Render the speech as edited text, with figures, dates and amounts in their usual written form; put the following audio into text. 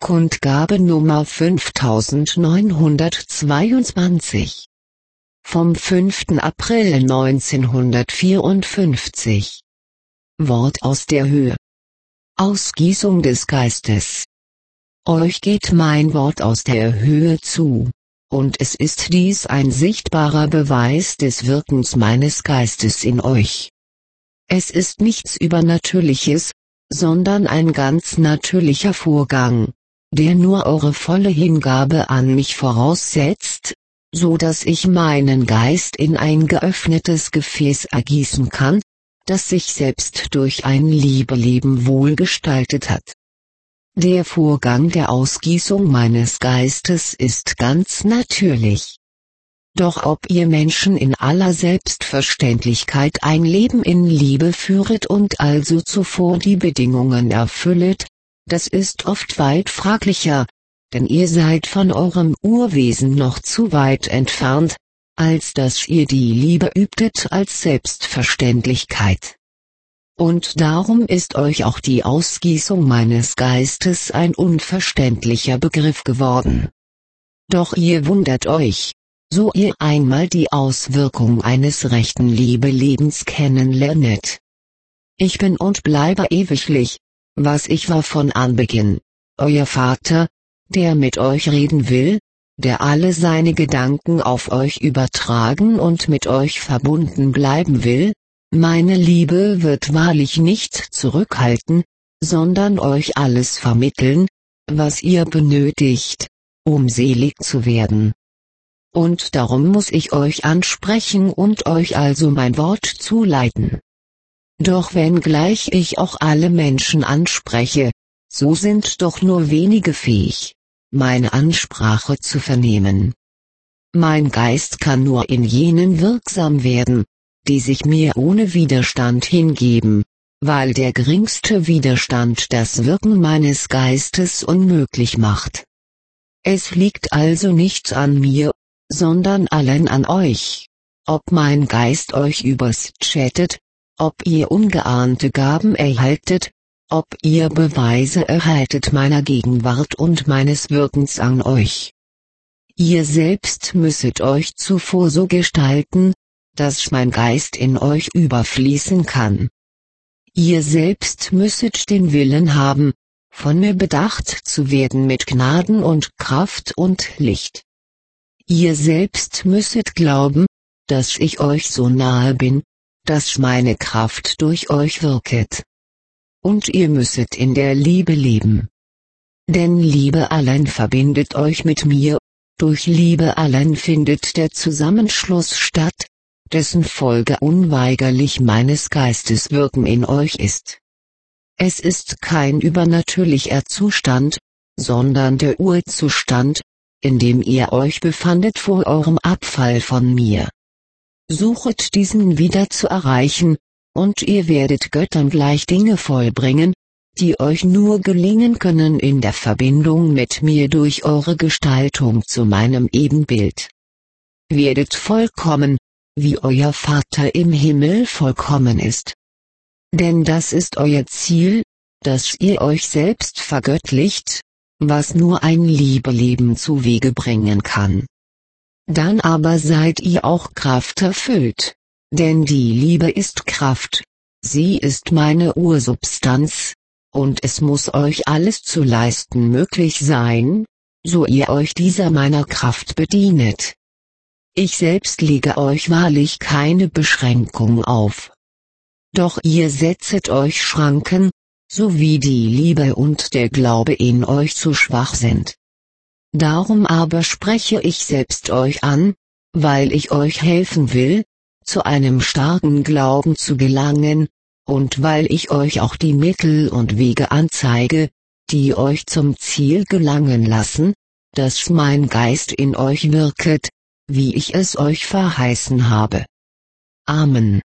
Kundgabe Nummer 5922. Vom 5. April 1954. Wort aus der Höhe. Ausgießung des Geistes. Euch geht mein Wort aus der Höhe zu, und es ist dies ein sichtbarer Beweis des Wirkens meines Geistes in euch. Es ist nichts Übernatürliches, sondern ein ganz natürlicher Vorgang, der nur eure volle Hingabe an mich voraussetzt, so dass ich meinen Geist in ein geöffnetes Gefäß ergießen kann, das sich selbst durch ein Liebeleben wohlgestaltet hat. Der Vorgang der Ausgießung meines Geistes ist ganz natürlich. Doch ob ihr Menschen in aller Selbstverständlichkeit ein Leben in Liebe führet und also zuvor die Bedingungen erfüllet, das ist oft weit fraglicher, denn ihr seid von eurem Urwesen noch zu weit entfernt, als dass ihr die Liebe übtet als Selbstverständlichkeit. Und darum ist euch auch die Ausgießung meines Geistes ein unverständlicher Begriff geworden. Doch ihr wundert euch, so ihr einmal die Auswirkung eines rechten Liebelebens kennenlernet. Ich bin und bleibe ewiglich, was ich war von Anbeginn, euer Vater, der mit euch reden will, der alle seine Gedanken auf euch übertragen und mit euch verbunden bleiben will. Meine Liebe wird wahrlich nicht zurückhalten, sondern euch alles vermitteln, was ihr benötigt, um selig zu werden. Und darum muss ich euch ansprechen und euch also mein Wort zuleiten. Doch wenngleich ich auch alle Menschen anspreche, so sind doch nur wenige fähig, meine Ansprache zu vernehmen. Mein Geist kann nur in jenen wirksam werden, die sich mir ohne Widerstand hingeben, weil der geringste Widerstand das Wirken meines Geistes unmöglich macht. Es liegt also nicht an mir, sondern allein an euch, ob mein Geist euch übers chattet, ob ihr ungeahnte Gaben erhaltet, ob ihr Beweise erhaltet meiner Gegenwart und meines Wirkens an euch. Ihr selbst müsset euch zuvor so gestalten, dass mein Geist in euch überfließen kann. Ihr selbst müsset den Willen haben, von mir bedacht zu werden mit Gnaden und Kraft und Licht. Ihr selbst müsset glauben, dass ich euch so nahe bin, dass meine Kraft durch euch wirket. Und ihr müsset in der Liebe leben. Denn Liebe allein verbindet euch mit mir, durch Liebe allein findet der Zusammenschluss statt, dessen Folge unweigerlich meines Geistes Wirken in euch ist. Es ist kein übernatürlicher Zustand, sondern der Urzustand, in dem ihr euch befandet vor eurem Abfall von mir. Suchet diesen wieder zu erreichen, und ihr werdet Göttern gleich Dinge vollbringen, die euch nur gelingen können in der Verbindung mit mir durch eure Gestaltung zu meinem Ebenbild. Werdet vollkommen, wie euer Vater im Himmel vollkommen ist. Denn das ist euer Ziel, dass ihr euch selbst vergöttlicht, was nur ein Liebeleben zu Wege bringen kann. Dann aber seid ihr auch krafterfüllt, denn die Liebe ist Kraft, sie ist meine Ursubstanz, und es muss euch alles zu leisten möglich sein, so ihr euch dieser meiner Kraft bedienet. Ich selbst lege euch wahrlich keine Beschränkung auf. Doch ihr setzet euch Schranken, so wie die Liebe und der Glaube in euch zu schwach sind. Darum aber spreche ich selbst euch an, weil ich euch helfen will, zu einem starken Glauben zu gelangen, und weil ich euch auch die Mittel und Wege anzeige, die euch zum Ziel gelangen lassen, dass mein Geist in euch wirket, wie ich es euch verheißen habe. Amen.